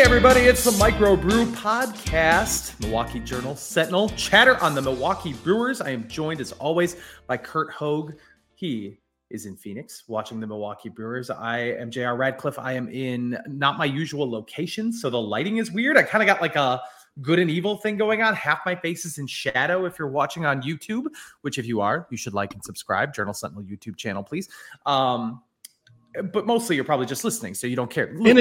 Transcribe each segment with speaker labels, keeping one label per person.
Speaker 1: everybody, it's the Micro Brew Podcast, Milwaukee Journal Sentinel, chatter on the Milwaukee Brewers. I am joined, as always, by Curt Hogue. He is in Phoenix watching the Milwaukee Brewers. I am J.R. Radcliffe. I am in not my usual location, so the lighting is weird. I kind of got like a good and evil thing going on. Half my face is in shadow if you're watching on YouTube, which if you are, you should like and subscribe. Journal Sentinel YouTube channel, please. But mostly you're probably just listening, so you don't care.
Speaker 2: And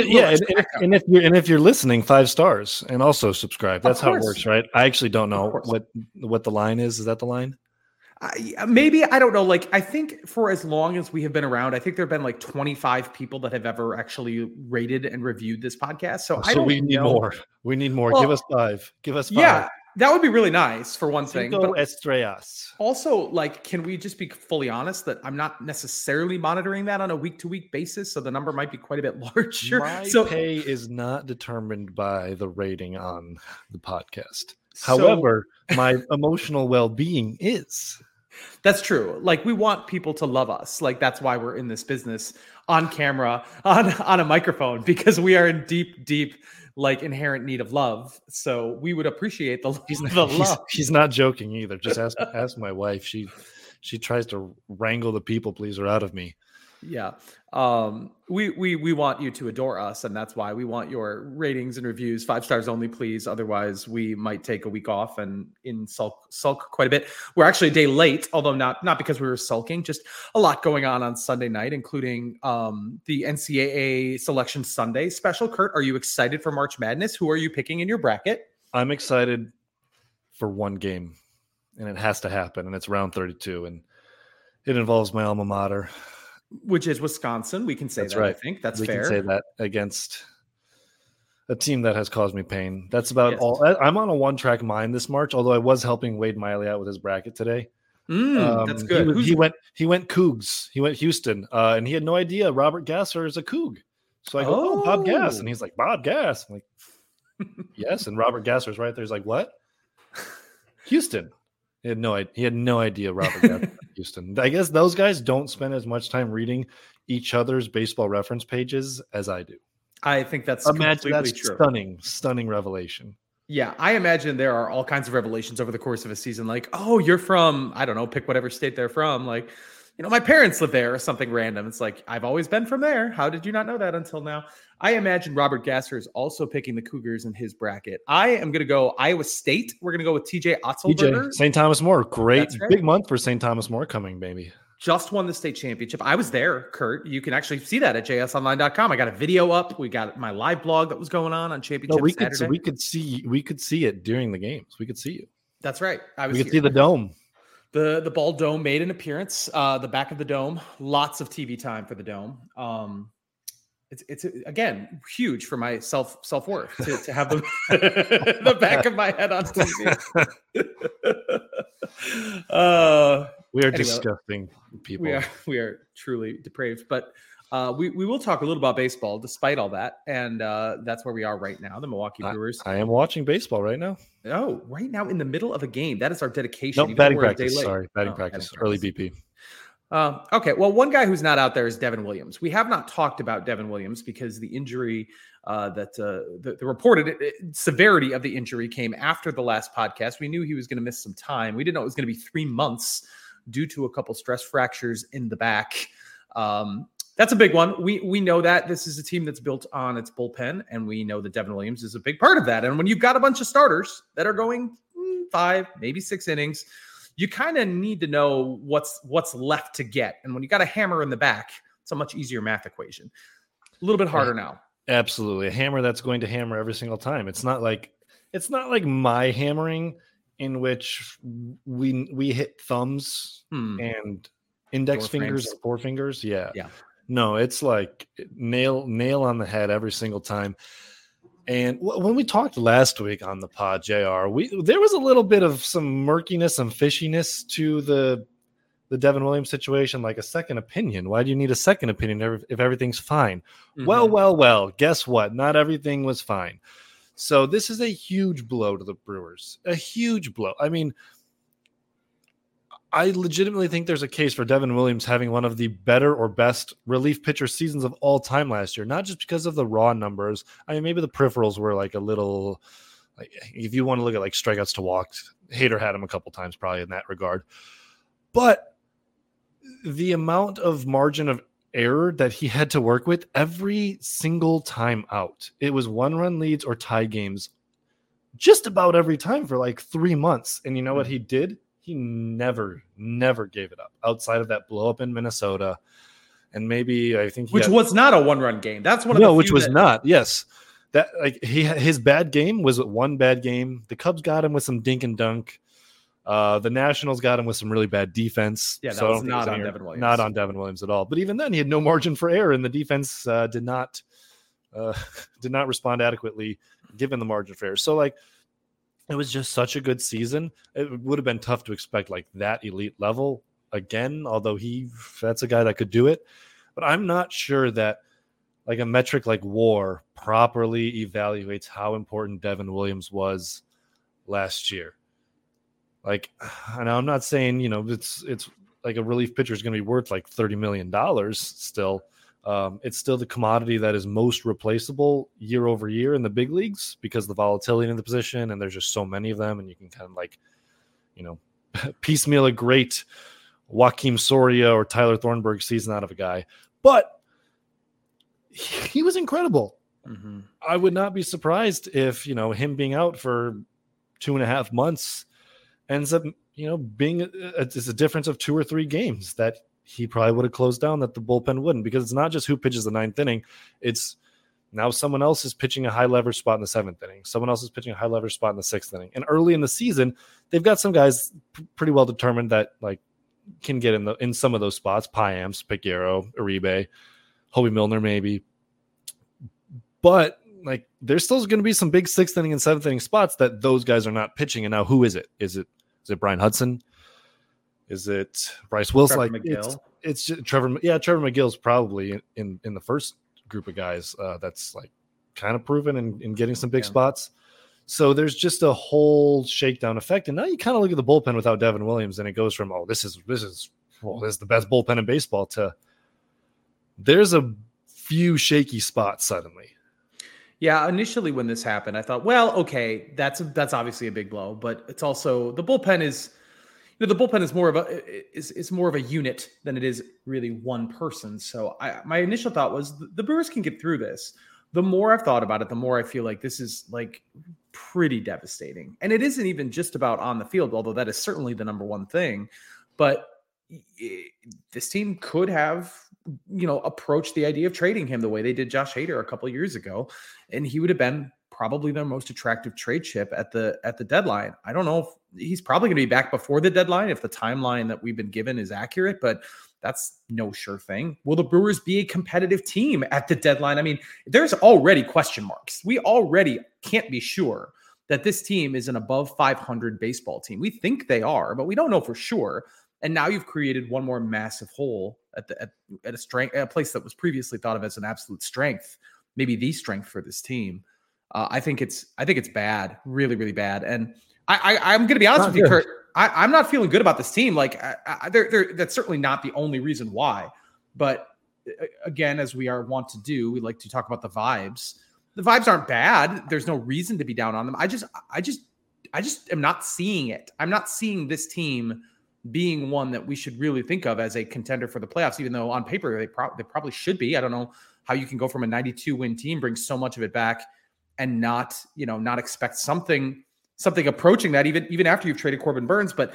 Speaker 2: if you're listening, 5 stars and also subscribe. That's how it works, right? I actually don't know what the line is. Is that the line?
Speaker 1: Maybe, I don't know. Like, I think for as long as we have been around, I think there have been like 25 people that have ever actually rated and reviewed this podcast. So
Speaker 2: we need more. We need more.
Speaker 1: Well,
Speaker 2: give us 5. Give us 5.
Speaker 1: Yeah, that would be really nice for one thing.
Speaker 2: But estrellas. Also,
Speaker 1: like, can we just be fully honest that I'm not necessarily monitoring that on a week-to-week basis, so the number might be quite a bit larger.
Speaker 2: My pay is not determined by the rating on the podcast. However, my emotional well-being is.
Speaker 1: That's true. Like, we want people to love us. Like, that's why we're in this business on camera, on a microphone, because we are in deep, like, inherent need of love. So we would appreciate the love.
Speaker 2: He's not joking either. Just ask my wife. She tries to wrangle the people pleaser out of me.
Speaker 1: Yeah. We want you to adore us, and that's why we want your ratings and reviews. 5 stars only, please. Otherwise, we might take a week off and sulk quite a bit. We're actually a day late, although not because we were sulking, just a lot going on Sunday night, including the NCAA Selection Sunday special. Curt, are you excited for March Madness? Who are you picking in your bracket?
Speaker 2: I'm excited for one game, and it has to happen, and it's round 32, and it involves my alma mater.
Speaker 1: Which is Wisconsin. We can say
Speaker 2: that's
Speaker 1: that,
Speaker 2: right.
Speaker 1: I think. That's
Speaker 2: we
Speaker 1: fair.
Speaker 2: We can say that against a team that has caused me pain. That's about all. I'm on a one-track mind this March, although I was helping Wade Miley out with his bracket today.
Speaker 1: That's good.
Speaker 2: He went Cougs. He went Houston, and he had no idea Robert Gasser is a Coug. So I go, Bob Gass. And he's like, Bob Gass. I'm like, yes. And Robert Gasser's right there. He's like, what? Houston. He had no idea Robert Gasser Houston. I guess those guys don't spend as much time reading each other's baseball reference pages as I do.
Speaker 1: I think that's completely true.
Speaker 2: Stunning revelation.
Speaker 1: Yeah, I imagine there are all kinds of revelations over the course of a season. Like, oh, you're from, I don't know, pick whatever state they're from. Like, my parents live there or something random. It's like, I've always been from there. How did you not know that until now? I imagine Robert Gasser is also picking the Cougars in his bracket. I am going to go Iowa State. We're going to go with TJ Otzelberger.
Speaker 2: St. Thomas More. Great. Right. Big month for St. Thomas More coming, baby.
Speaker 1: Just won the state championship. I was there, Curt. You can actually see that at jsonline.com. I got a video up. We got my live blog that was going on championship Saturday.
Speaker 2: We could see it during the games. We could see you.
Speaker 1: That's right.
Speaker 2: We could see the dome.
Speaker 1: The Ball Dome made an appearance. The back of the dome. Lots of TV time for the dome. It's again huge for my self-worth to have the back of my head on TV.
Speaker 2: We are disgusting people.
Speaker 1: We are truly depraved, but we will talk a little about baseball despite all that, and that's where we are right now. The Milwaukee Brewers.
Speaker 2: I am watching baseball right now.
Speaker 1: Oh, right now in the middle of a game. That is our dedication.
Speaker 2: No, batting practice. Sorry, batting practice. Early BP.
Speaker 1: Okay, well, one guy who's not out there is Devin Williams. We have not talked about Devin Williams because the injury the reported severity of the injury came after the last podcast. We knew he was going to miss some time. We didn't know it was going to be 3 months due to a couple stress fractures in the back. That's a big one. We know that this is a team that's built on its bullpen, and we know that Devin Williams is a big part of that. And when you've got a bunch of starters that are going 5, maybe 6 innings, you kind of need to know what's left to get. And when you got a hammer in the back, it's a much easier math equation. A little bit harder now.
Speaker 2: Absolutely. A hammer that's going to hammer every single time. It's not like my hammering in which we hit thumbs and index fingers and forefingers. Yeah. No, it's like nail on the head every single time. And when we talked last week on the pod, JR, there was a little bit of some murkiness, some fishiness to the Devin Williams situation, like a second opinion. Why do you need a second opinion if everything's fine? Mm-hmm. Well, guess what? Not everything was fine. So this is a huge blow to the Brewers, a huge blow. I mean, I legitimately think there's a case for Devin Williams having one of the better or best relief pitcher seasons of all time last year, not just because of the raw numbers. I mean, maybe the peripherals were like a little, like if you want to look at like strikeouts to walks, Hader had him a couple times probably in that regard. But the amount of margin of error that he had to work with every single time out, it was 1-run leads or tie games just about every time for like 3 months. And you know what he did? He never gave it up outside of that blow up in Minnesota. And maybe I think
Speaker 1: which was not a 1-run game. That's one of the
Speaker 2: which was not. Yes. That like his bad game was one bad game. The Cubs got him with some dink and dunk. The Nationals got him with some really bad defense.
Speaker 1: Yeah, that was not on Devin Williams.
Speaker 2: Not on Devin Williams at all. But even then, he had no margin for error, and the defense did not respond adequately given the margin for error. So like, it was just such a good season. It would have been tough to expect like that elite level again, although that's a guy that could do it. But I'm not sure that like a metric like WAR properly evaluates how important Devin Williams was last year. Like, and I'm not saying, it's like a relief pitcher is going to be worth like $30 million still. It's still the commodity that is most replaceable year over year in the big leagues because of the volatility in the position, and there's just so many of them, and you can kind of like, piecemeal a great Joakim Soria or Tyler Thornburg season out of a guy. But he was incredible. Mm-hmm. I would not be surprised if, him being out for 2.5 months ends up, being it's a difference of 2 or 3 games that he probably would have closed down that the bullpen wouldn't, because it's not just who pitches the 9th inning. It's now someone else is pitching a high leverage spot in the 7th inning. Someone else is pitching a high leverage spot in the 6th inning. And early in the season, they've got some guys pretty well determined that like can get in some of those spots. Payamps, Peguero, Uribe, Hobie Milner, maybe. But like, there's still going to be some big 6th inning and 7th inning spots that those guys are not pitching. And now who is it? Is it Brian Hudson? Is it Bryce Wilson?
Speaker 1: Trevor McGill?
Speaker 2: It's just Trevor. Yeah, Trevor McGill's probably in the first group of guys that's like kind of proven and getting some big spots. So there's just a whole shakedown effect. And now you kind of look at the bullpen without Devin Williams, and it goes from this is the best bullpen in baseball to there's a few shaky spots suddenly.
Speaker 1: Yeah, initially when this happened, I thought, well, okay, that's obviously a big blow, but it's also the bullpen is. The bullpen is more of a unit than it is really one person. So my initial thought was the Brewers can get through this. The more I've thought about it, the more I feel like this is like pretty devastating. And it isn't even just about on the field, although that is certainly the number one thing. But this team could have, approached the idea of trading him the way they did Josh Hader a couple of years ago, and he would have been probably their most attractive trade chip at the deadline. I don't know if he's probably going to be back before the deadline if the timeline that we've been given is accurate, but that's no sure thing. Will the Brewers be a competitive team at the deadline? I mean, there's already question marks. We already can't be sure that this team is an above 500 baseball team. We think they are, but we don't know for sure. And now you've created one more massive hole at a place that was previously thought of as an absolute strength, maybe the strength for this team. I think it's bad, really, really bad. And I'm going to be honest with you, Kurt. I'm not feeling good about this team. Like, that's certainly not the only reason why. But again, as we are wont to do, we like to talk about the vibes. The vibes aren't bad. There's no reason to be down on them. I just am not seeing it. I'm not seeing this team being one that we should really think of as a contender for the playoffs, even though on paper they probably should be. I don't know how you can go from a 92-win team, bring so much of it back, and not expect something approaching that even after you've traded Corbin Burnes. But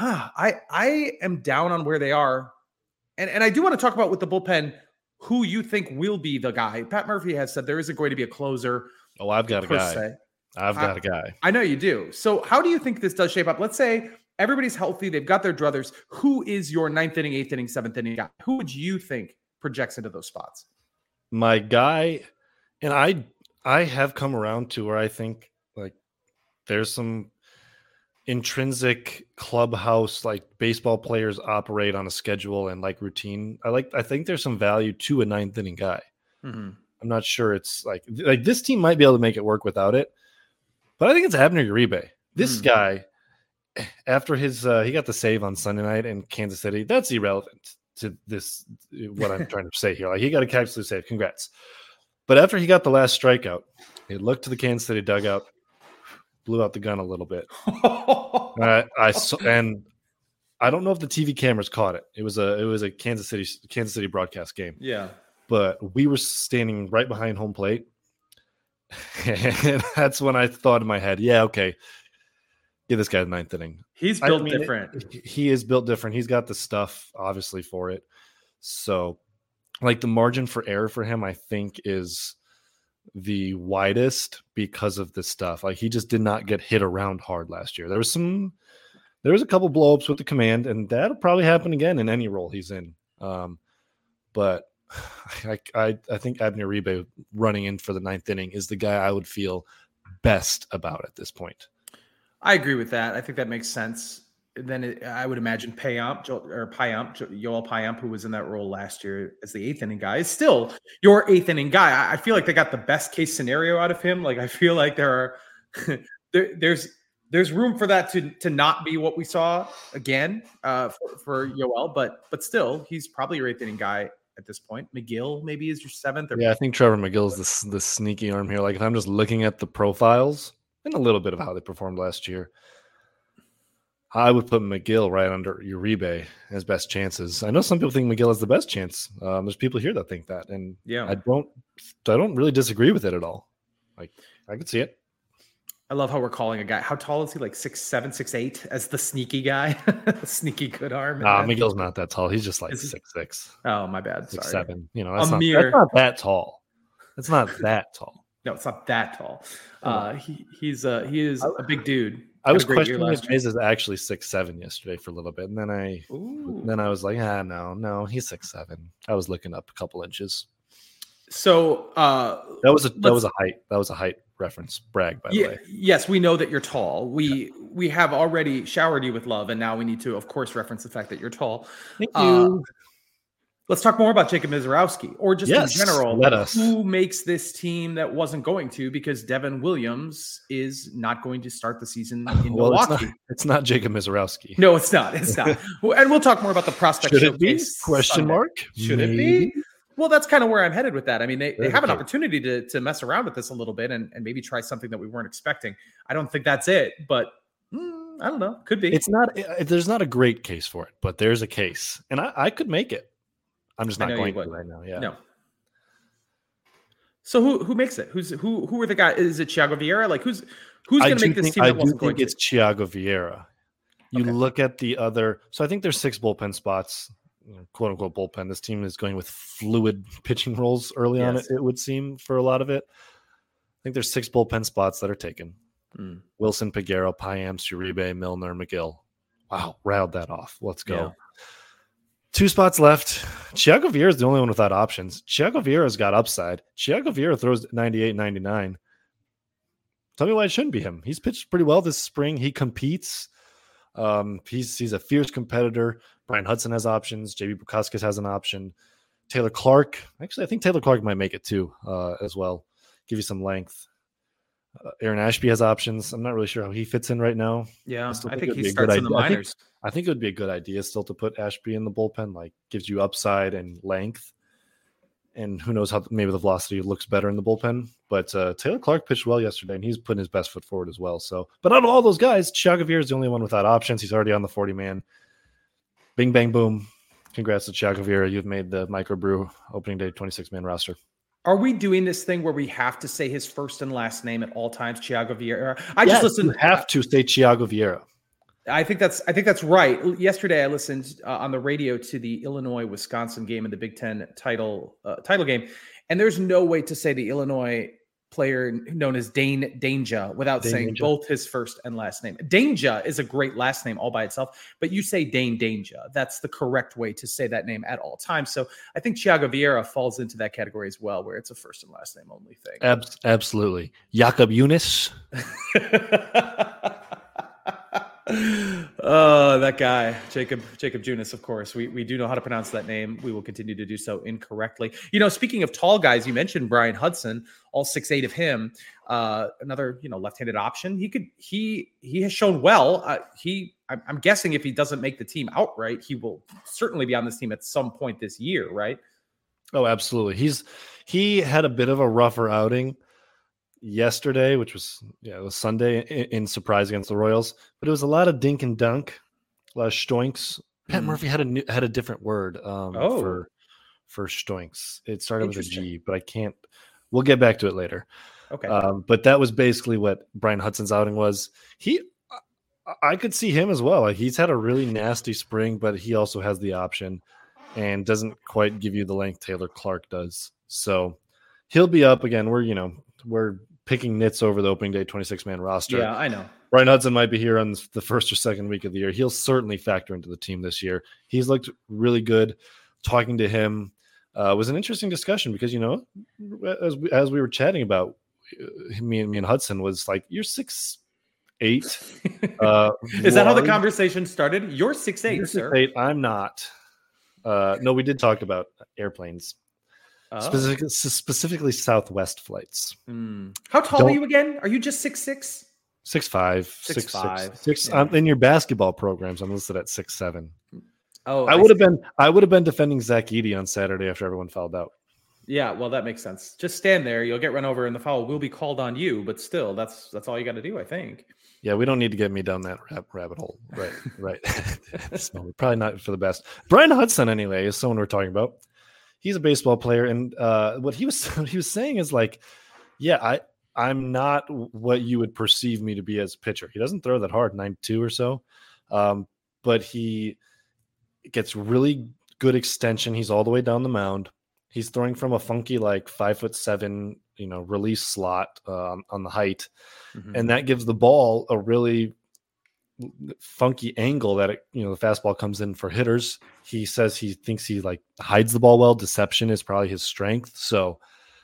Speaker 1: I am down on where they are. And I do want to talk about with the bullpen, who you think will be the guy. Pat Murphy has said there isn't going to be a closer.
Speaker 2: Oh, I've got a guy. I've got a guy.
Speaker 1: I know you do. So how do you think this does shape up? Let's say everybody's healthy. They've got their druthers. Who is your 9th inning, 8th inning, 7th inning guy? Who would you think projects into those spots?
Speaker 2: My guy, and I have come around to where I think like there's some intrinsic clubhouse, like baseball players operate on a schedule and like routine. I think there's some value to a 9th inning guy. Mm-hmm. I'm not sure it's like this team might be able to make it work without it, but I think it's Abner Uribe. This guy after his he got the save on Sunday night in Kansas City. That's irrelevant to this. What I'm trying to say here, like he got a absolute save. Congrats. But after he got the last strikeout, he looked to the Kansas City dugout, blew out the gun a little bit. I saw, and I don't know if the TV cameras caught it. It was a Kansas City broadcast game.
Speaker 1: Yeah,
Speaker 2: but we were standing right behind home plate, and that's when I thought in my head, yeah, okay, give this guy the ninth inning.
Speaker 1: He's built different.
Speaker 2: He is built different. He's got the stuff, obviously, for it. So, like the margin for error for him, I think, is the widest because of this stuff. Like he just did not get hit around hard last year. There was a couple blowups with the command, and that'll probably happen again in any role he's in. But I think Abner Uribe running in for the ninth inning is the guy I would feel best about at this point.
Speaker 1: I agree with that. I think that makes sense. Then I would imagine Yoel Payamp, who was in that role last year as the eighth inning guy, is still your eighth inning guy. I feel like they got the best case scenario out of him. Like I feel like there's room for that to not be what we saw again for Yoel, but still he's probably your eighth inning guy at this point. McGill maybe is your seventh.
Speaker 2: Yeah, I think Trevor McGill is the sneaky arm here. Like if I'm just looking at the profiles and a little bit of how they performed last year, I would put McGill right under Uribe as best chances. I know some people think McGill has the best chance. There's people here that think that, and
Speaker 1: yeah,
Speaker 2: I don't really disagree with it at all. Like I could see it.
Speaker 1: I love how we're calling a guy. How tall is he? Like 6'7", 6'8", as the sneaky guy, sneaky good arm.
Speaker 2: McGill's not that tall. He's just like 6'6".
Speaker 1: Oh, my bad.
Speaker 2: 6'7". You know, that's not that tall. That's not that tall.
Speaker 1: No, it's not that tall. He is a big dude.
Speaker 2: I was questioning if Mays is actually 6'7" yesterday for a little bit, and then I was like, no, he's 6'7". I was looking up a couple inches.
Speaker 1: So
Speaker 2: that was a height reference. Brag, by the way.
Speaker 1: Yes, we know that you're tall. We have already showered you with love, and now we need to, of course, reference the fact that you're tall.
Speaker 2: Thank you.
Speaker 1: Let's talk more about Jacob Misiorowski, or just in general,
Speaker 2: let us.
Speaker 1: Who makes this team that wasn't going to, because Devin Williams is not going to start the season in Milwaukee.
Speaker 2: It's not Jacob Misiorowski.
Speaker 1: No, it's not. It's not. And we'll talk more about the prospect.
Speaker 2: Should it be? Question mark?
Speaker 1: Should it be? Well, that's kind of where I'm headed with that. I mean, they have an opportunity to mess around with this a little bit and maybe try something that we weren't expecting. I don't think that's it, but I don't know. Could be.
Speaker 2: It's not. There's not a great case for it, but there's a case, and I could make it. I'm just not going to right now. Yeah.
Speaker 1: No. So who makes it? Who are the guys? Is it Thiago Vieira? Like who's going to make this team? I do think
Speaker 2: it's Thiago Vieira. You look at the other. So I think there's 6 bullpen spots, quote unquote bullpen. This team is going with fluid pitching roles early on. It would seem for a lot of it. I think there's 6 bullpen spots that are taken. Wilson, Peguero, Payamp, Uribe, Milner, McGill. Wow, rattled that off. Let's go. Yeah. 2 spots left. Thiago Vieira is the only one without options. Thiago Vieira's got upside. Thiago Vieira throws 98, 99. Tell me why it shouldn't be him. He's pitched pretty well this spring. He competes. He's a fierce competitor. Brian Hudson has options. JB Bukauskas has an option. Taylor Clark. Actually, I think Taylor Clark might make it too as well. Give you some length. Aaron Ashby has options. I'm not really sure how he fits in right now.
Speaker 1: Yeah, I think he starts in the minors.
Speaker 2: I think it would be a good idea still to put Ashby in the bullpen. Like, gives you upside and length. And who knows how maybe the velocity looks better in the bullpen. But Taylor Clark pitched well yesterday, and he's putting his best foot forward as well. So, but out of all those guys, Thiago Vieira is the only one without options. He's already on the 40-man. Bing, bang, boom. Congrats to Thiago Vieira. You've made the Microbrew opening day 26-man roster.
Speaker 1: Are we doing this thing where we have to say his first and last name at all times, Thiago Vieira? You
Speaker 2: have to say Thiago Vieira.
Speaker 1: I think that's right. Yesterday, I listened on the radio to the Illinois-Wisconsin game in the Big Ten title game, and there's no way to say the Illinois player known as Dane Dainja without saying both his first and last name. Dainja is a great last name all by itself, but you say Dane Dainja. That's the correct way to say that name at all times. So I think Thiago Vieira falls into that category as well, where it's a first and last name only thing.
Speaker 2: Absolutely. Jakob Younes.
Speaker 1: Oh, that guy, Jacob Junis, of course. We do know how to pronounce that name. We will continue to do so incorrectly. Speaking of tall guys, you mentioned Brian Hudson, all 6'8" of him. Another, left-handed option. He has shown well. I'm guessing if he doesn't make the team outright, he will certainly be on this team at some point this year, right?
Speaker 2: Oh, absolutely. He had a bit of a rougher outing yesterday, which was it was Sunday in surprise against the Royals, but it was a lot of dink and dunk, a lot of stoinks. Pat Murphy had a different word for stoinks. It started with a G, but we'll get back to it later.
Speaker 1: Okay.
Speaker 2: But that was basically what Brian Hudson's outing was. I could see him as well. Like, he's had a really nasty spring, but he also has the option and doesn't quite give you the length Taylor Clark does. So he'll be up again. We're picking nits over the opening day 26-man roster.
Speaker 1: Yeah, I know.
Speaker 2: Brian Hudson might be here on the first or second week of the year. He'll certainly factor into the team this year. He's looked really good. Talking to him was an interesting discussion because, as we were chatting about, me and Hudson was like, you're 6'8".
Speaker 1: Is that how the conversation started? You're 6'8", sir.
Speaker 2: 6'8". I'm not. No, we did talk about airplanes. Specifically Southwest flights.
Speaker 1: How tall are you again? Are you just 6'6"?
Speaker 2: 6'5". 6'6".
Speaker 1: Yeah.
Speaker 2: In your basketball programs, I'm listed at 6'7".
Speaker 1: Oh,
Speaker 2: I would have been defending Zach Edey on Saturday after everyone fouled out.
Speaker 1: Yeah, well, that makes sense. Just stand there. You'll get run over, and the foul will be called on you. But still, that's all you got to do, I think.
Speaker 2: Yeah, we don't need to get me down that rabbit hole. Right. Probably not for the best. Brian Hudson, anyway, is someone we're talking about. He's a baseball player, and what he was saying is like, yeah, I'm not what you would perceive me to be as a pitcher. He doesn't throw that hard, 92 or so, but he gets really good extension. He's all the way down the mound. He's throwing from a funky 5'7", release slot on the height, and that gives the ball a really funky angle that the fastball comes in for hitters. He says he thinks he hides the ball well. Deception is probably his strength. So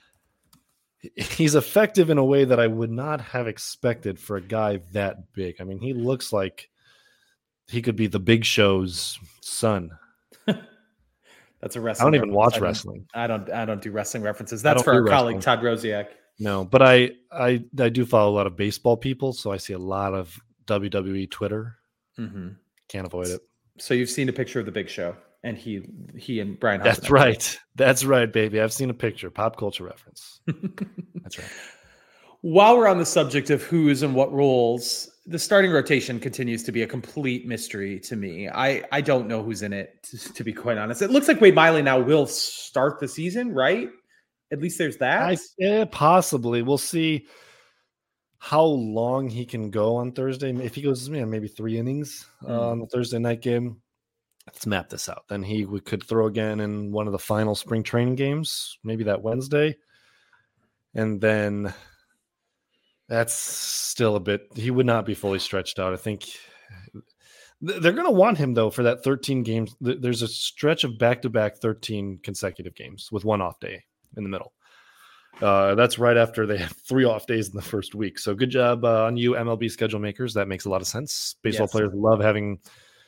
Speaker 2: he's effective in a way that I would not have expected for a guy that big. I mean, he looks like he could be the Big Show's son.
Speaker 1: That's a wrestling.
Speaker 2: I don't even watch wrestling.
Speaker 1: I don't do wrestling references. That's for our colleague Todd Rosiak.
Speaker 2: No, but I do follow a lot of baseball people, so I see a lot of WWE Twitter. Can't avoid it.
Speaker 1: So you've seen a picture of the Big Show, and he and Brian Hudson.
Speaker 2: That's right. That's right, baby. I've seen a picture. Pop culture reference. That's right.
Speaker 1: While we're on the subject of who's and what roles, the starting rotation continues to be a complete mystery to me. I don't know who's in it, to be quite honest. It looks like Wade Miley now will start the season, right? At least there's that.
Speaker 2: Possibly. We'll see how long he can go on Thursday. If he goes, maybe 3 innings on the Thursday night game. Let's map this out. Then we could throw again in one of the final spring training games, maybe that Wednesday. And then that's still a bit, he would not be fully stretched out. I think they're going to want him, though, for that 13 games. There's a stretch of back-to-back 13 consecutive games with one off day in the middle. That's right after they have 3 off days in the first week. So good job on you, MLB schedule makers. That makes a lot of sense. Baseball players love having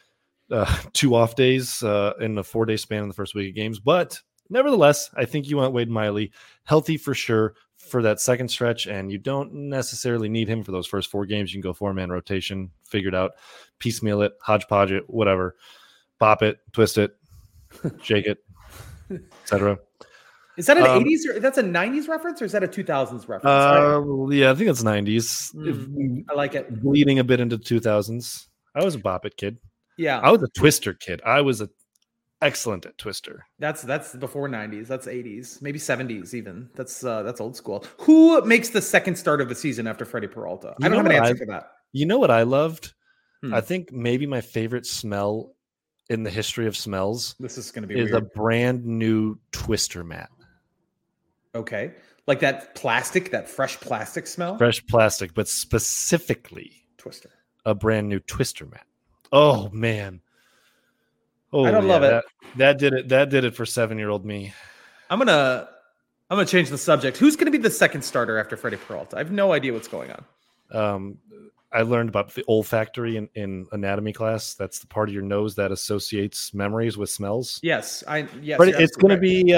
Speaker 2: 2 off days in a 4-day span in the first week of games. But nevertheless, I think you want Wade Miley healthy for sure for that second stretch, and you don't necessarily need him for those first 4 games. You can go 4-man rotation, figure it out, piecemeal it, hodgepodge it, whatever, bop it, twist it, shake it, etc.
Speaker 1: Is that an 80s or that's a 90s reference, or is that a 2000s reference?
Speaker 2: Yeah, I think it's 90s.
Speaker 1: I like it.
Speaker 2: Bleeding a bit into 2000s. I was a bop it kid.
Speaker 1: Yeah,
Speaker 2: I was a twister kid. I was excellent at twister.
Speaker 1: That's before 90s. That's 80s, maybe 70s even. That's old school. Who makes the second start of the season after Freddie Peralta? I don't have an answer for that.
Speaker 2: You know what I loved? I think maybe my favorite smell in the history of smells.
Speaker 1: This is going to be
Speaker 2: weird. A brand new twister mat.
Speaker 1: Okay, like that plastic, that fresh plastic smell.
Speaker 2: Fresh plastic, but specifically
Speaker 1: twister.
Speaker 2: A brand new twister mat. Oh man. Oh,
Speaker 1: I don't love it.
Speaker 2: That did it. That did it for 7-year-old me.
Speaker 1: I'm gonna change the subject. Who's gonna be the second starter after Freddie Peralta? I have no idea what's going on.
Speaker 2: I learned about the olfactory in anatomy class. That's the part of your nose that associates memories with smells.
Speaker 1: Yes, yes.
Speaker 2: But it's going to be.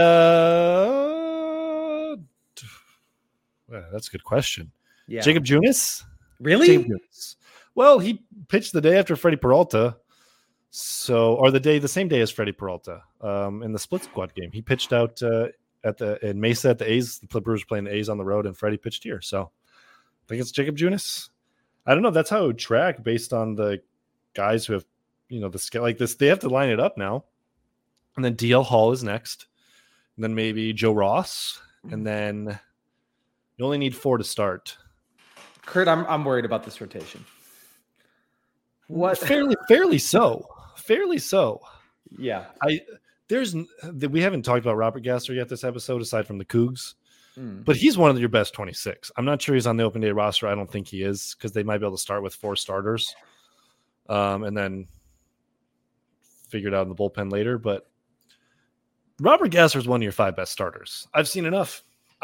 Speaker 2: That's a good question.
Speaker 1: Yeah.
Speaker 2: Jacob Junis?
Speaker 1: Really?
Speaker 2: Jacob Junis. Well, he pitched the day after Freddie Peralta. Or the same day as Freddie Peralta in the split squad game. He pitched out in Mesa at the A's. The Brewers were playing the A's on the road, and Freddie pitched here. So I think it's Jacob Junis. I don't know. That's how it would track based on the guys who have, the scale like this. They have to line it up now. And then DL Hall is next. And then maybe Joe Ross. And then you only need 4 to start.
Speaker 1: Kurt, I'm worried about this rotation. What?
Speaker 2: Fairly so.
Speaker 1: Yeah.
Speaker 2: We haven't talked about Robert Gasser yet this episode, aside from the Cougs. But he's one of your best 26. I'm not sure he's on the open day roster. I don't think he is, because they might be able to start with 4 starters and then figure it out in the bullpen later. But Robert Gasser is one of your 5 best starters. I've seen enough.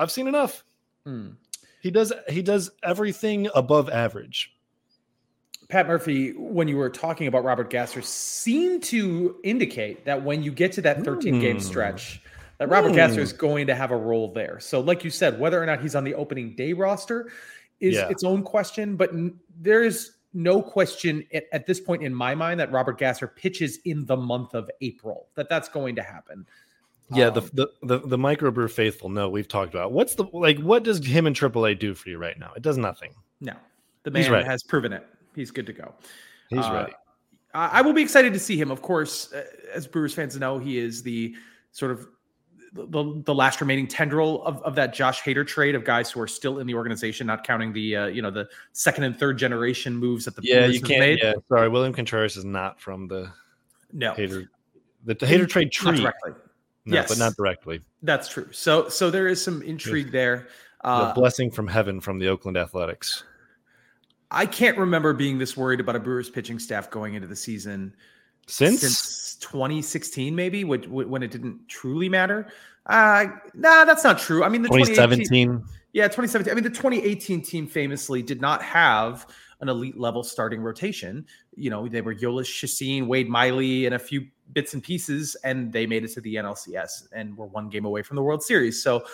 Speaker 2: He does everything above average.
Speaker 1: Pat Murphy, when you were talking about Robert Gasser, seemed to indicate that when you get to that 13-game stretch, that Robert Gasser is going to have a role there. So like you said, whether or not he's on the opening day roster is its own question, but there is no question at this point in my mind that Robert Gasser pitches in the month of April, that's going to happen.
Speaker 2: Yeah, the microbrew faithful know we've talked about. What does him and AAA do for you right now? It does nothing.
Speaker 1: No. The man has proven it. He's good to go.
Speaker 2: He's ready.
Speaker 1: I will be excited to see him. Of course, as Brewers fans know, he is the sort of the last remaining tendril of that Josh Hader trade of guys who are still in the organization, not counting the the second and third generation moves that the Brewers have made.
Speaker 2: Yeah, sorry, William Contreras is not from the Hader. The Hader trade tree.
Speaker 1: Not directly.
Speaker 2: No, yes, but not directly.
Speaker 1: That's true. So there is some intrigue there.
Speaker 2: The blessing from heaven from the Oakland Athletics.
Speaker 1: I can't remember being this worried about a Brewers pitching staff going into the season since 2016, maybe, when it didn't truly matter. That's not true. I mean, the
Speaker 2: 2017.
Speaker 1: Yeah, 2017. I mean, the 2018 team famously did not have an elite level starting rotation. They were Yolis Chacin, Wade Miley, and a few bits and pieces, and they made it to the NLCS and were 1 game away from the World Series. So,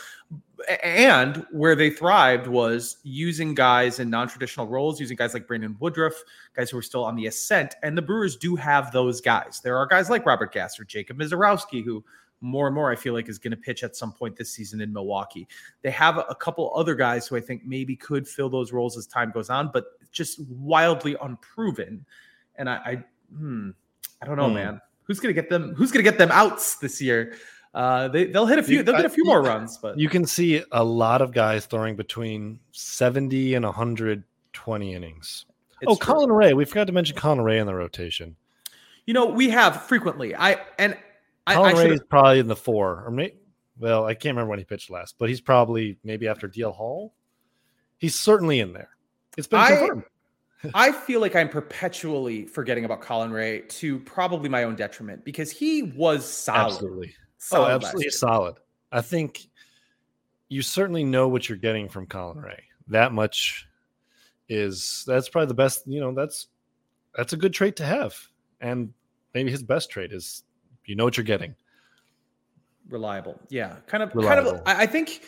Speaker 1: and where they thrived was using guys in non-traditional roles, using guys like Brandon Woodruff, guys who are still on the ascent. And the Brewers do have those guys. There are guys like Robert Gasser, Jacob Mizorowski, who more and more I feel like is going to pitch at some point this season in Milwaukee. They have a couple other guys who I think maybe could fill those roles as time goes on, but just wildly unproven. And I don't know, man. Who's going to get them? Who's going to get them outs this year? They'll hit a few. They'll get a few more runs, but
Speaker 2: you can see a lot of guys throwing between 70 and 120 innings. True. Colin Ray. We forgot to mention Colin Ray in the rotation.
Speaker 1: We have frequently.
Speaker 2: Colin Ray is probably in the 4, or maybe. Well, I can't remember when he pitched last, but he's probably maybe after DL Hall. He's certainly in there. It's been confirmed.
Speaker 1: I feel like I'm perpetually forgetting about Colin Ray to probably my own detriment, because he was solid.
Speaker 2: Absolutely. Absolutely solid. I think you certainly know what you're getting from Colin Ray. That much that's probably the best, that's a good trait to have. And maybe his best trait is you know what you're getting.
Speaker 1: Reliable. Yeah. Kind of, I think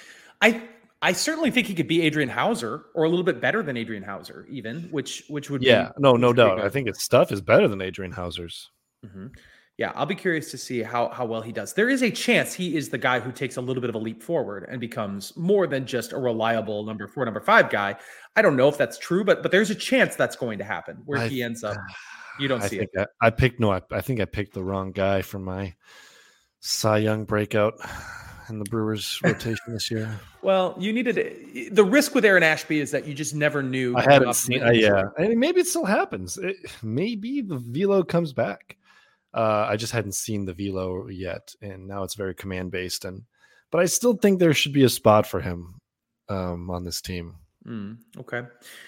Speaker 1: I certainly think he could be Adrian Hauser, or a little bit better than Adrian Hauser, even, which would be
Speaker 2: no doubt. I think his stuff is better than Adrian Hauser's.
Speaker 1: Mm-hmm. Yeah, I'll be curious to see how well he does. There is a chance he is the guy who takes a little bit of a leap forward and becomes more than just a reliable number 4, number 5 guy. I don't know if that's true, but there's a chance that's going to happen where he ends up. You don't see it.
Speaker 2: I think I picked the wrong guy for my Cy Young breakout in the Brewers rotation this year.
Speaker 1: Well, you needed the risk with Aaron Ashby is that you just never knew.
Speaker 2: I hadn't seen. Yeah, I mean, maybe it still happens. Maybe the velo comes back. I just hadn't seen the velo yet, and now it's very command based. But I still think there should be a spot for him on this team.
Speaker 1: Okay.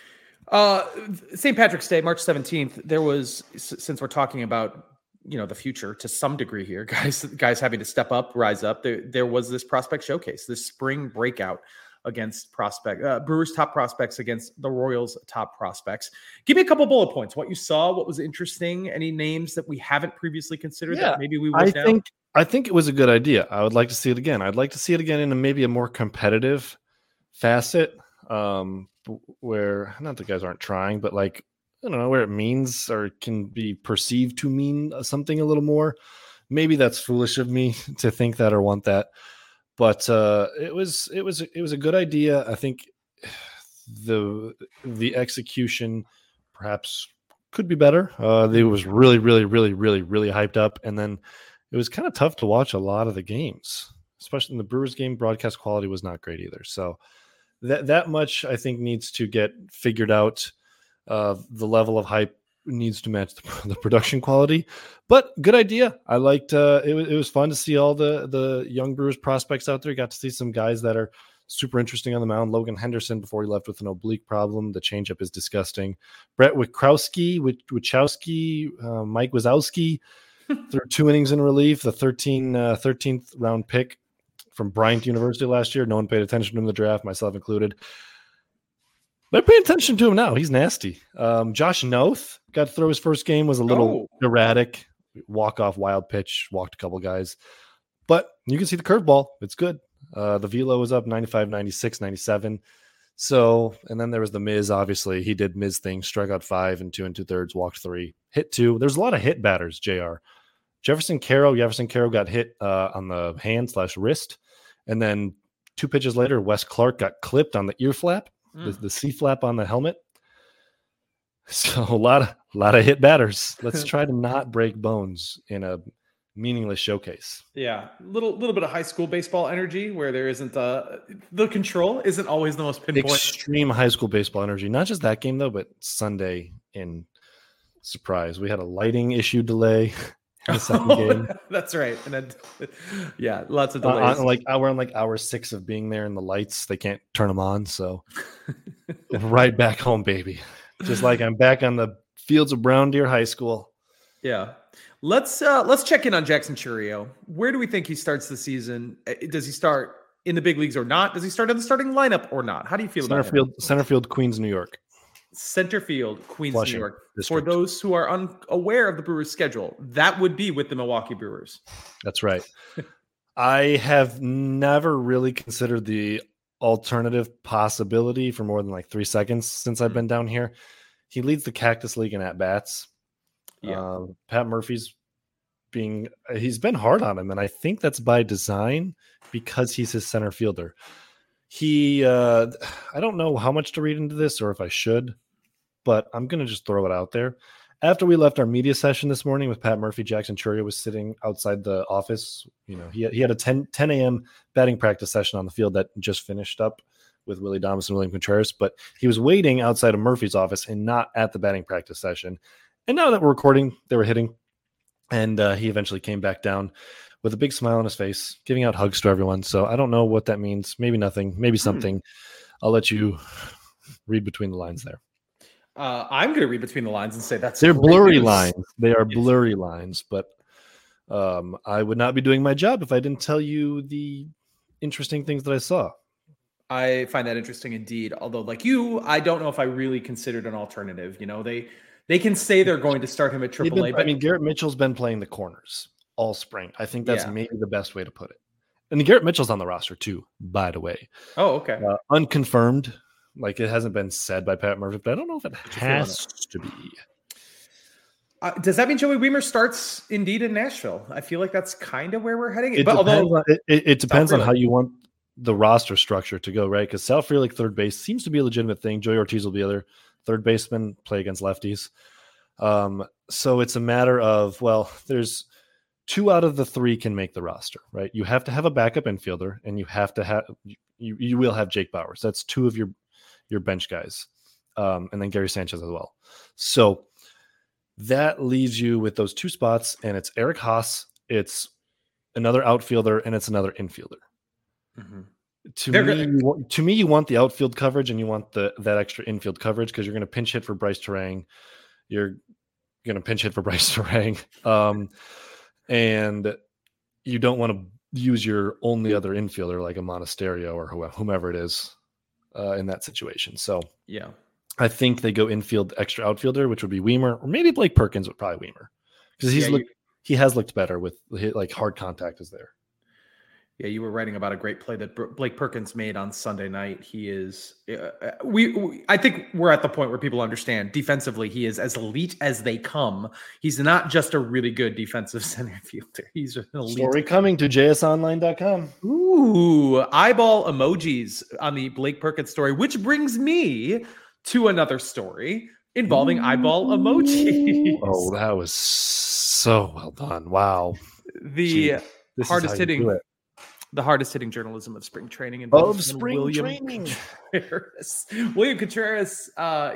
Speaker 1: St. Patrick's Day, March 17th. There was, since we're talking about the future to some degree here, guys having to step up, rise up. There was this prospect showcase, this spring breakout against Brewers top prospects against the Royals top prospects. Give me a couple bullet points. What you saw, what was interesting, any names that we haven't previously considered that maybe we would now?
Speaker 2: I think it was a good idea. I would like to see it again. I'd like to see it again in maybe a more competitive facet, where not that guys aren't trying, but like, I don't know, where it means or can be perceived to mean something a little more. Maybe that's foolish of me to think that or want that, but it was a good idea. I think the execution perhaps could be better. It was really hyped up, and then it was kind of tough to watch a lot of the games, especially in the Brewers game. Broadcast quality was not great either. So that much I think needs to get figured out. The level of hype needs to match the production quality, but good idea. I liked it was fun to see all the young Brewers prospects out there. Got to see some guys that are super interesting on the mound. Logan Henderson, before he left with an oblique problem. The changeup is disgusting. Brett Witkowski, Mike Wazowski threw 2 innings in relief. The 13th round pick from Bryant University last year. No one paid attention to him in the draft, myself included. They're paying attention to him now. He's nasty. Josh Noth got to throw his first game, was a little erratic. Walk-off wild pitch, walked a couple guys. But you can see the curveball. It's good. The velo was up 95, 96, 97. So, and then there was the Miz, obviously. He did Miz things, struck out 5 and 2 2/3, walked 3, hit 2. There's a lot of hit batters, JR. Jefferson Caro got hit on the hand/wrist. And then 2 pitches later, Wes Clark got clipped on the ear flap, the C flap on the helmet. So a lot of hit batters. Let's try to not break bones in a meaningless showcase.
Speaker 1: Yeah, little bit of high school baseball energy where there isn't the control isn't always the most pinpoint.
Speaker 2: Extreme high school baseball energy. Not just that game though, but Sunday in Surprise, we had a lighting issue delay in the second game.
Speaker 1: That's right, and then lots of delays.
Speaker 2: We're on hour 6 of being there, and the lights they can't turn them on. So right back home, baby. Just like I'm back on the fields of Brown Deer High School.
Speaker 1: Yeah. Let's check in on Jackson Chourio. Where do we think he starts the season? Does he start in the big leagues or not? Does he start in the starting lineup or not? How do you feel about him?
Speaker 2: Center field, Queens, New York.
Speaker 1: Center field, Queens,
Speaker 2: Flushing
Speaker 1: New York.
Speaker 2: district.
Speaker 1: For those who are unaware of the Brewers' schedule, that would be with the Milwaukee Brewers.
Speaker 2: That's right. I have never really considered the alternative possibility for more than 3 seconds since I've been down here. He leads the Cactus League in at-bats. Yeah. Pat Murphy's he's been hard on him, and I think that's by design because he's his center fielder. I don't know how much to read into this or if I should, but I'm going to just throw it out there. After we left our media session this morning with Pat Murphy, Jackson Chourio was sitting outside the office. He had a 10 a.m. batting practice session on the field that just finished up with Willie Adames and William Contreras, but he was waiting outside of Murphy's office and not at the batting practice session. And now that we're recording, they were hitting, and he eventually came back down with a big smile on his face, giving out hugs to everyone. So I don't know what that means. Maybe nothing, maybe something. I'll let you read between the lines there.
Speaker 1: I'm going to read between the lines and say
Speaker 2: they're blurry lines. They are blurry lines, but I would not be doing my job if I didn't tell you the interesting things that I saw.
Speaker 1: I find that interesting indeed. Although, like you, I don't know if I really considered an alternative. They can say they're going to start him at AAA.
Speaker 2: But Garrett Mitchell's been playing the corners all spring. I think that's maybe the best way to put it. And Garrett Mitchell's on the roster too, by the way.
Speaker 1: Oh, okay.
Speaker 2: Unconfirmed. It hasn't been said by Pat Murphy, but I don't know if it has to be.
Speaker 1: Does that mean Joey Wiemer starts indeed in Nashville? I feel like that's kind of where we're heading.
Speaker 2: It depends on how you want the roster structure to go, right? Because Sal Frelick, third base, seems to be a legitimate thing. Joey Ortiz will be the other third baseman, play against lefties. So it's a matter of, there's 2 out of the 3 can make the roster, right? You have to have a backup infielder, and you have to have you will have Jake Bauers. That's 2 of your bench guys, and then Gary Sanchez as well. So that leaves you with those 2 spots, and it's Eric Haas, it's another outfielder, and it's another infielder. Mm-hmm. To me, you want the outfield coverage, and you want that extra infield coverage because you're going to pinch hit for Bryce Terang. You're going to pinch hit for Bryce Terang, and you don't want to use your only other infielder like a Monasterio or whomever it is in that situation. So
Speaker 1: yeah,
Speaker 2: I think they go infield extra outfielder, which would be Weimer, or maybe Blake Perkins, but probably Weimer because he has looked better with like hard contact is there.
Speaker 1: Yeah, you were writing about a great play that Blake Perkins made on Sunday night. He is, I think we're at the point where people understand defensively, he is as elite as they come. He's not just a really good defensive center fielder. He's an elite.
Speaker 2: Story coming to jsonline.com.
Speaker 1: Ooh, eyeball emojis on the Blake Perkins story, which brings me to another story involving eyeball emojis.
Speaker 2: Oh, that was so well done. Wow.
Speaker 1: The hardest hitting journalism of spring training William Contreras. William Contreras,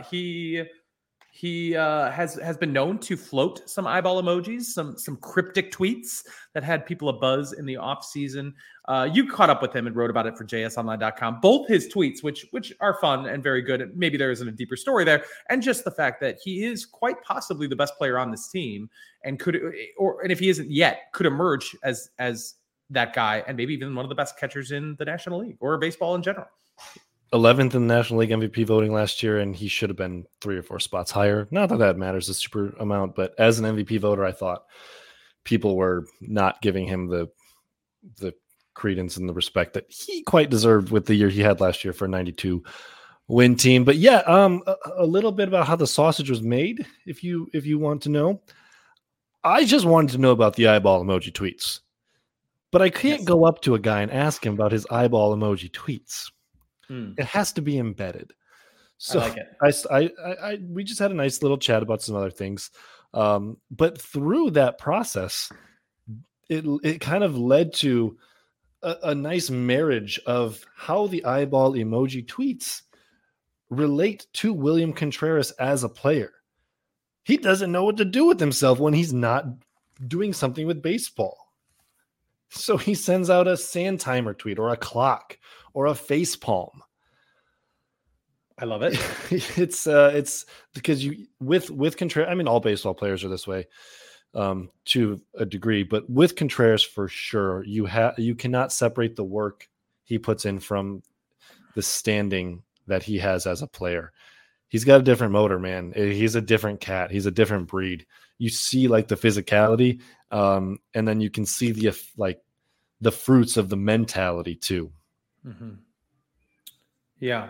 Speaker 1: he has been known to float some eyeball emojis, some cryptic tweets that had people abuzz in the off season. You caught up with him and wrote about it for jsonline.com. Both his tweets, which are fun and very good. Maybe there isn't a deeper story there, and just the fact that he is quite possibly the best player on this team, and if he isn't yet, could emerge as that guy, and maybe even one of the best catchers in the National League or baseball in general.
Speaker 2: 11th in the National League MVP voting last year, and he should have been 3 or 4 spots higher. Not that matters a super amount, but as an MVP voter, I thought people were not giving him the credence and the respect that he quite deserved with the year he had last year for a 92 win team. But yeah, a little bit about how the sausage was made, if you want to know. I just wanted to know about the eyeball emoji tweets. But I can't go up to a guy and ask him about his eyeball emoji tweets. It has to be embedded. So
Speaker 1: I like
Speaker 2: it. We just had a nice little chat about some other things. But through that process, it kind of led to a nice marriage of how the eyeball emoji tweets relate to William Contreras as a player. He doesn't know what to do with himself when he's not doing something with baseball. So he sends out a sand timer tweet or a clock or a face palm.
Speaker 1: I love it.
Speaker 2: It's because with Contreras, I mean, all baseball players are this way to a degree, but with Contreras for sure, you cannot separate the work he puts in from the standing that he has as a player. He's got a different motor, man. He's a different cat. He's a different breed. You see like the physicality, and then you can see the fruits of the mentality too.
Speaker 1: Mm-hmm. Yeah.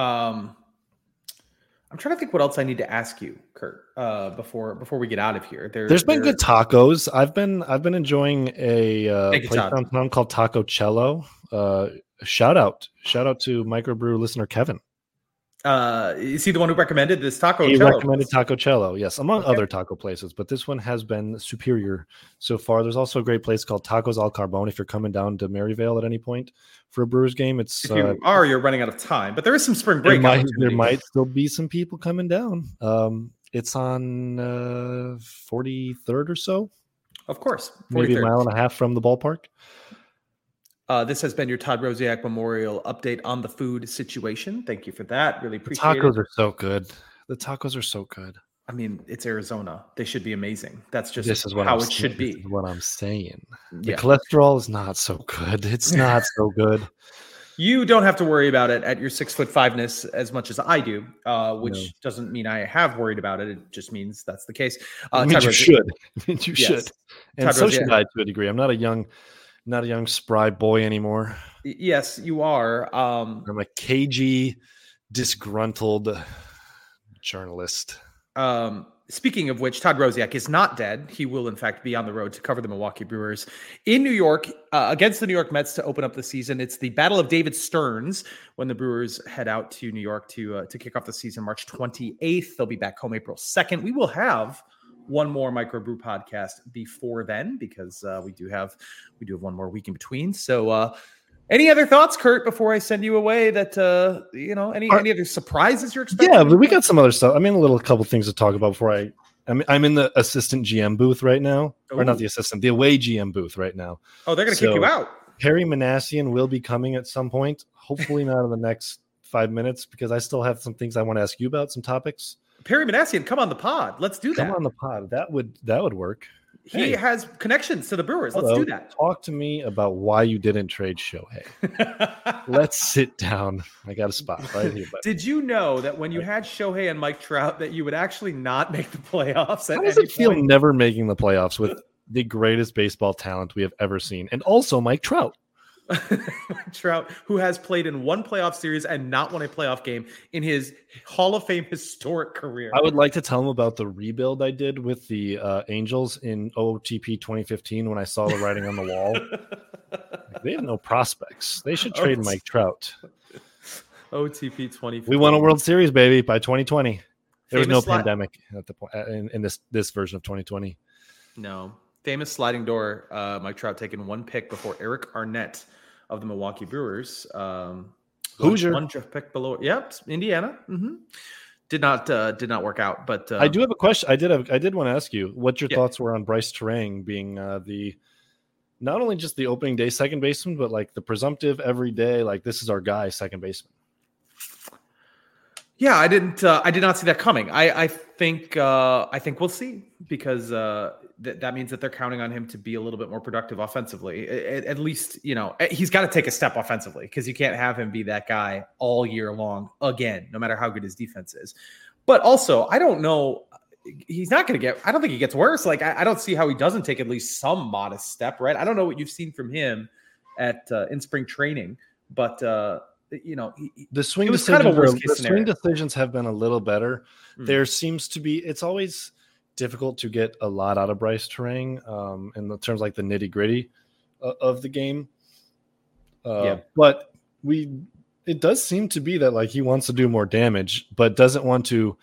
Speaker 1: I'm trying to think what else I need to ask you, Kurt, before we get out of here.
Speaker 2: There's been good tacos. I've been enjoying a place downtown called Taco Cello. Shout out to microbrew listener Kevin.
Speaker 1: Is he the one who recommended this taco?
Speaker 2: He recommended Taco Cello, yes, among other taco places, but this one has been superior so far. There's also a great place called Tacos Al Carbone. If you're coming down to Maryvale at any point for a Brewers game,
Speaker 1: you're running out of time, but there is some spring break.
Speaker 2: There might still be some people coming down. It's on 43rd or so.
Speaker 1: Of course, 43rd.
Speaker 2: Maybe a mile and a half from the ballpark.
Speaker 1: This has been your Todd Rosiak Memorial update on the food situation. Thank you for that. Really appreciate it.
Speaker 2: The tacos are so good. The tacos are so good.
Speaker 1: I mean, it's Arizona. They should be amazing. That's just
Speaker 2: how
Speaker 1: it should be.
Speaker 2: This is what I'm saying. The cholesterol is not so good. It's not so good.
Speaker 1: You don't have to worry about it at your 6'5"ness as much as I do, which doesn't mean I have worried about it. It just means that's the case.
Speaker 2: You should. You should. And so should I to a degree. I'm not a young spry boy anymore.
Speaker 1: Yes, you are.
Speaker 2: I'm a cagey, disgruntled journalist.
Speaker 1: Speaking of which, Todd Rosiak is not dead. He will, in fact, be on the road to cover the Milwaukee Brewers in New York against the New York Mets to open up the season. It's the Battle of David Stearns when the Brewers head out to New York to kick off the season March 28th. They'll be back home April 2nd. We will have one more Microbrew podcast before then because we do have one more week in between. So any other thoughts, Kurt, before I send you away that any other surprises you're expecting?
Speaker 2: Yeah, but we got some other stuff. I mean, a couple things to talk about before I'm in the assistant GM booth right now. Ooh. Or not the assistant, the away GM booth right now.
Speaker 1: Oh, they're going to kick you out.
Speaker 2: Perry Manassian will be coming at some point. Hopefully not in the next 5 minutes because I still have some things I want to ask you about, some topics.
Speaker 1: Perry Manassian, come on the pod. Let's do that.
Speaker 2: Come on the pod. That would work.
Speaker 1: He has connections to the Brewers.
Speaker 2: Hello.
Speaker 1: Let's do that.
Speaker 2: Talk to me about why you didn't trade Shohei. Let's sit down. I got a spot right here. Buddy.
Speaker 1: Did you know that when you had Shohei and Mike Trout that you would actually not make the playoffs?
Speaker 2: How does it feel never making the playoffs with the greatest baseball talent we have ever seen? And also Mike Trout.
Speaker 1: Trout, who has played in one playoff series and not won a playoff game in his Hall of Fame historic career.
Speaker 2: I would like to tell him about the rebuild I did with the Angels in OTP 2015 when I saw the writing on the wall. They have no prospects. They should trade Mike Trout.
Speaker 1: OTP 2015.
Speaker 2: We won a World Series, baby, by 2020. There was no pandemic at the point in this version of 2020.
Speaker 1: No. Famous sliding door, Mike Trout taking one pick before Eric Arnett of the Milwaukee Brewers.
Speaker 2: Hoosier.
Speaker 1: One pick below. Yep, Indiana. Mm-hmm. Did not work out. But
Speaker 2: I do have a question. I did want to ask you what your thoughts were on Bryce Terang being the not only just the opening day second baseman, but like the presumptive every day, like this is our guy, second baseman.
Speaker 1: Yeah, I did not see that coming. I think we'll see because that means that they're counting on him to be a little bit more productive offensively. At least, he's got to take a step offensively because you can't have him be that guy all year long again, no matter how good his defense is. But also, I don't know. He's not going to get. I don't think he gets worse. Like I don't see how he doesn't take at least some modest step. Right. I don't know what you've seen from him in spring training, but.
Speaker 2: The swing decisions have been a little better. There seems to be. It's always difficult to get a lot out of Bryce Terang in the terms like the nitty gritty of the game. But it does seem to be that like he wants to do more damage, but doesn't want to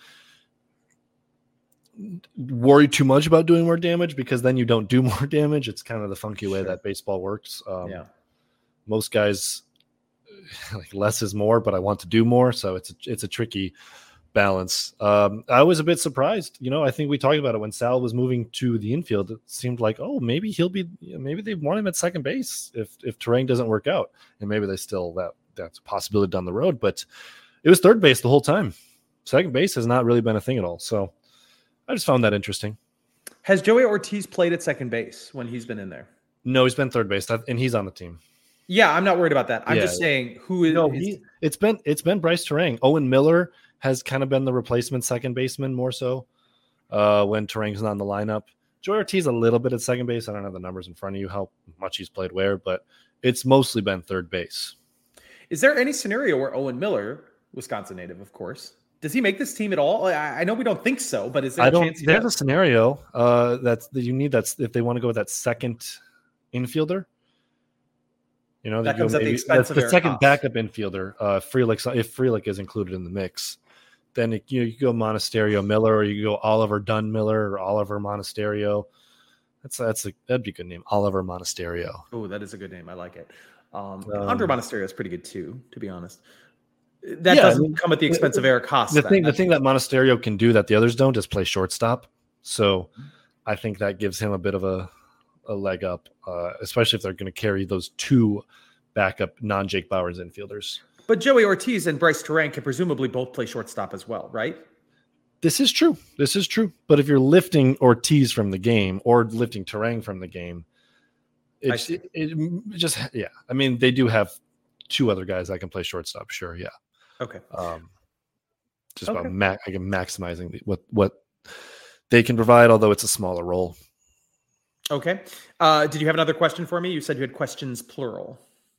Speaker 2: worry too much about doing more damage because then you don't do more damage. It's kind of the funky way that baseball works. Most guys. Like less is more, but I want to do more. So it's a tricky balance. I was a bit surprised. I think we talked about it when Sal was moving to the infield. It seemed like, maybe they want him at second base if Terang doesn't work out, and maybe they still that's a possibility down the road. But it was third base the whole time. Second base has not really been a thing at all. So I just found that interesting.
Speaker 1: Has Joey Ortiz played at second base when he's been in there?
Speaker 2: No, he's been third base, and he's on the team.
Speaker 1: Yeah, I'm not worried about that. I'm just saying who is.
Speaker 2: No, it's been Bryce Terang. Owen Miller has kind of been the replacement second baseman more so when Terang's not in the lineup. Joey Ortiz a little bit at second base. I don't have the numbers in front of you how much he's played where, but it's mostly been third base.
Speaker 1: Is there any scenario where Owen Miller, Wisconsin native, of course, does he make this team at all? I know we don't think so, but is there a chance?
Speaker 2: There's a scenario that you need. That's if they want to go with that second infielder.
Speaker 1: That comes at the expense of
Speaker 2: the second backup infielder. If Frelick is included in the mix, then you go Monasterio Miller, or you go Oliver Dunn Miller, or Oliver Monasterio. That'd be a good name, Oliver Monasterio.
Speaker 1: Oh, that is a good name. I like it. Andre Monasterio is pretty good too, to be honest. That doesn't come at the expense of Eric Haas.
Speaker 2: The thing that Monasterio can do that the others don't is play shortstop. So I think that gives him a bit of a leg up, especially if they're going to carry those two backup non-Jake Bauers infielders.
Speaker 1: But Joey Ortiz and Bryce Terang can presumably both play shortstop as well, right?
Speaker 2: This is true. But if you're lifting Ortiz from the game or lifting Terang from the game, I mean, they do have two other guys that can play shortstop. Sure. Yeah.
Speaker 1: Okay.
Speaker 2: About maximizing what they can provide, although it's a smaller role.
Speaker 1: Okay. Did you have another question for me? You said you had questions plural.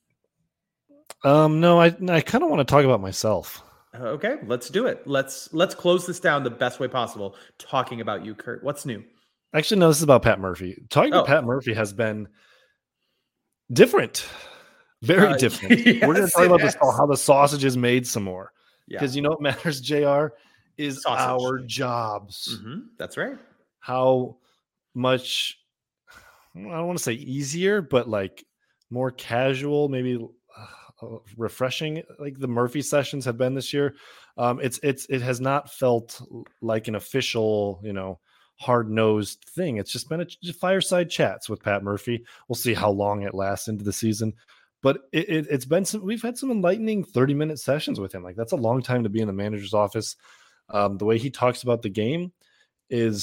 Speaker 2: No, I kind of want to talk about myself.
Speaker 1: Okay, let's do it. Let's close this down the best way possible. Talking about you, Kurt. What's new?
Speaker 2: Actually, no, this is about Pat Murphy. Talking about Pat Murphy has been different. Very different. Yes, we're going to talk about how the sausage is made some more. Because you know what matters, JR, is sausage. Our jobs.
Speaker 1: Mm-hmm. That's right.
Speaker 2: How much, I don't want to say easier, but like more casual, maybe refreshing, like the Murphy sessions have been this year. It has not felt like an official, hard-nosed thing. It's just been just fireside chats with Pat Murphy. We'll see how long it lasts into the season. But it's been we've had some enlightening 30-minute sessions with him. Like, that's a long time to be in the manager's office. The way he talks about the game is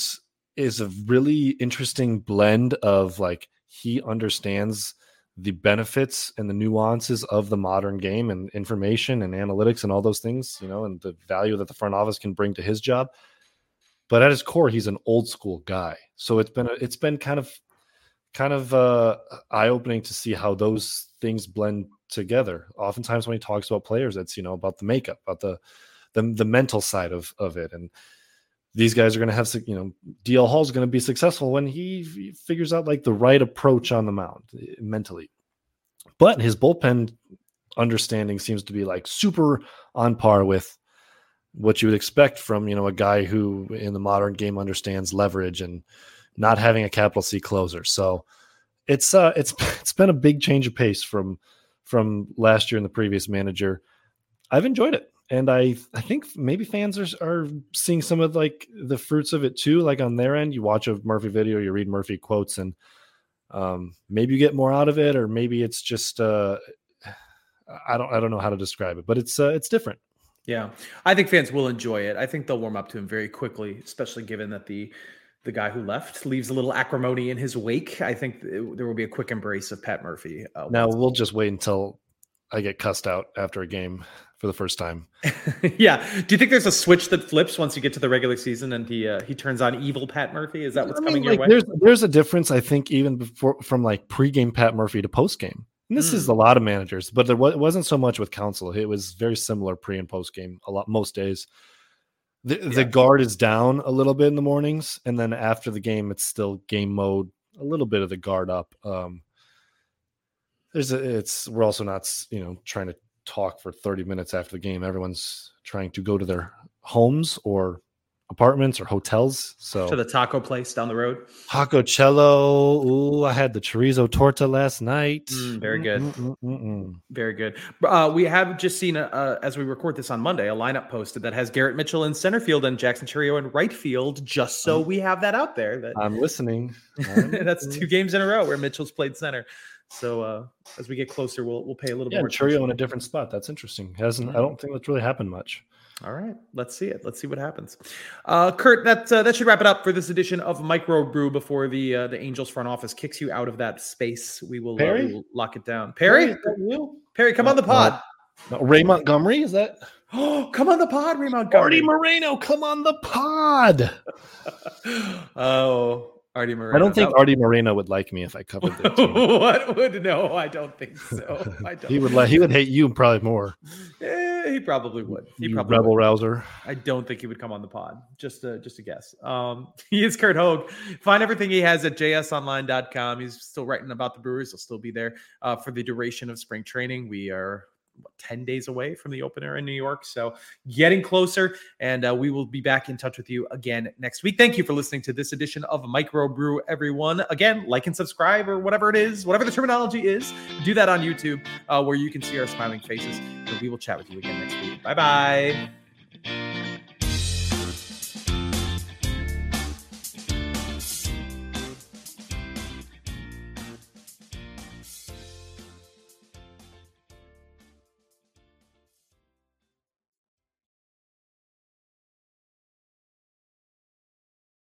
Speaker 2: is a really interesting blend of like he understands the benefits and the nuances of the modern game and information and analytics and all those things, and the value that the front office can bring to his job. But at his core, he's an old school guy. So it's been kind of eye-opening to see how those things blend together. Oftentimes when he talks about players, it's, about the makeup, about the mental side of it. And these guys are going to have, DL Hall's going to be successful when he figures out like the right approach on the mound mentally. But his bullpen understanding seems to be like super on par with what you would expect from, a guy who in the modern game understands leverage and not having a capital C closer. So it's been a big change of pace from last year and the previous manager. I've enjoyed it. And I think maybe fans are seeing some of like the fruits of it too. Like on their end, you watch a Murphy video, you read Murphy quotes, and maybe you get more out of it, or maybe it's just I don't know how to describe it, but it's different.
Speaker 1: Yeah, I think fans will enjoy it. I think they'll warm up to him very quickly, especially given that the guy who left leaves a little acrimony in his wake. I think there will be a quick embrace of Pat Murphy.
Speaker 2: Now we'll just wait until I get cussed out after a game for the first time.
Speaker 1: Yeah. Do you think there's a switch that flips once you get to the regular season and he turns on evil Pat Murphy? Is that what's coming your way?
Speaker 2: There's a difference, I think, even before from like pregame Pat Murphy to postgame. And this is a lot of managers, but it wasn't so much with Counsell. It was very similar pre and postgame most days. The guard is down a little bit in the mornings, and then after the game, it's still game mode. A little bit of the guard up. We're also not trying to talk for 30 minutes after the game. Everyone's trying to go to their homes or apartments or hotels. So
Speaker 1: to the taco place down the road.
Speaker 2: Taco Cello. Ooh, I had the chorizo torta last night.
Speaker 1: Very good. Very good. We have just seen, as we record this on Monday, a lineup posted that has Garrett Mitchell in center field and Jackson Chourio in right field, just so we have that out there.
Speaker 2: I'm listening.
Speaker 1: That's 2 games in a row where Mitchell's played center. So as we get closer, we'll pay a little more attention.
Speaker 2: Chourio in a different spot. That's interesting. I don't think that's really happened much.
Speaker 1: All right, let's see it. Let's see what happens. Kurt, that should wrap it up for this edition of Micro Brew before the Angels front office kicks you out of that space. We will lock it down. Perry, come on the pod.
Speaker 2: Ray Montgomery, is that?
Speaker 1: Oh, come on the pod, Ray Montgomery.
Speaker 2: Artie Moreno, come on the pod.
Speaker 1: Oh. Artie Moreno.
Speaker 2: I don't think Artie Moreno would like me if I covered that team.
Speaker 1: What would? No, I don't think so. I don't.
Speaker 2: He would hate you probably more.
Speaker 1: He probably would.
Speaker 2: Rebel rouser.
Speaker 1: I don't think he would come on the pod. Just a guess. He is Kurt Hogue. Find everything he has at jsonline.com. He's still writing about the Brewers. He'll still be there for the duration of spring training. We are 10 days away from the opener in New York. So getting closer, and we will be back in touch with you again next week. Thank you for listening to this edition of Micro Brew, everyone. Again, like and subscribe, or whatever it is, whatever the terminology is, do that on YouTube, where you can see our smiling faces, and we will chat with you again next week. Bye-bye.